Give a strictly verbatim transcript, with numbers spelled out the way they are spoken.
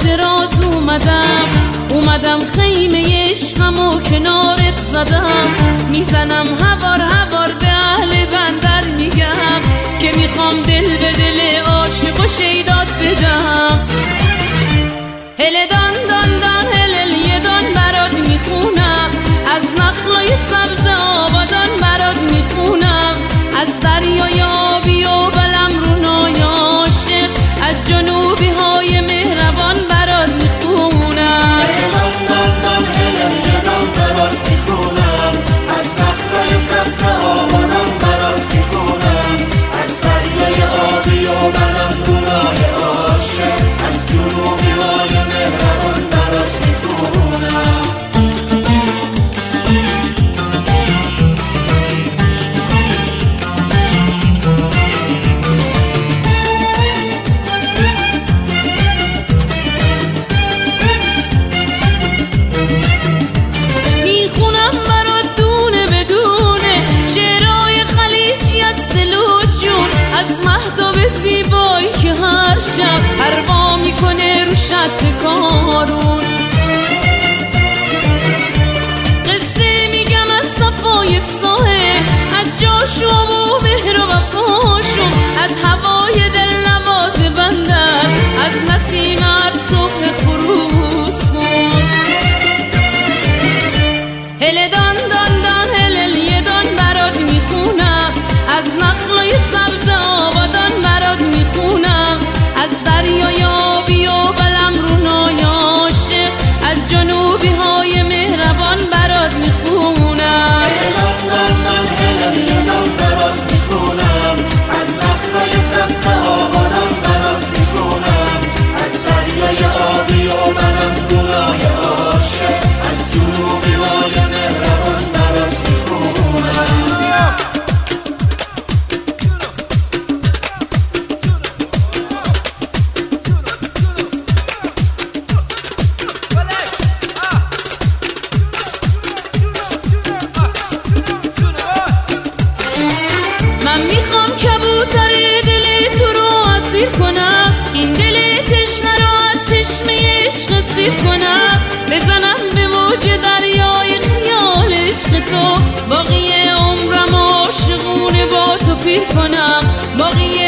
دراز اومدم اومدم خیمه عشقمو کنارت زدم میزنم هوار هوار به اهل بندر میگم که میخوام دل به دل عاشق و شیدات بدم هل دان دان دان هلل یه دان برات میخونم از نخلای سبز آبادان برات میخونم از دریای آبی و بلم رونای عاشق از جنوبی های مهربان برات میخونم دان دان دان هلل یه دان برات میخونم از نخلای سبز آبادان برات میخونم از دریای آبی و بلم رونای عاشق از جنوبی های مهربان برات میخونم میخونم برات دونه بدونه شعرهای خلیجی از دل و جون از مهتاب زیبایی که هر شب هروا میکنه رو شط کارون قصه میگم از صفای ساحل از جاشو و مهر و وفاشون از هوای دل نواز بندر از نسیمت صبح خروس خون هل دان دان دان هلل یه دان برات میخونم از نخلای سبز آبادان برات میخونم از دریای آبی و بلم رونای عاشق از جنوبی های مهربان برات میخونم دان دان دان هلل یه دان برات میخونم از نخلای سبز آبادان برات میخونم از دریای آبی و بلم رونای عاشق از جنوبی های مهربان برات میخونم من میخوام کبوتر دل تو رو اسیر کنم این دل تشنه رو از چشمه عشق سیر کنم بزنم به موج دریای خیال عشق تو باقی عمرم عاشقونه با تو پیر کنم باقی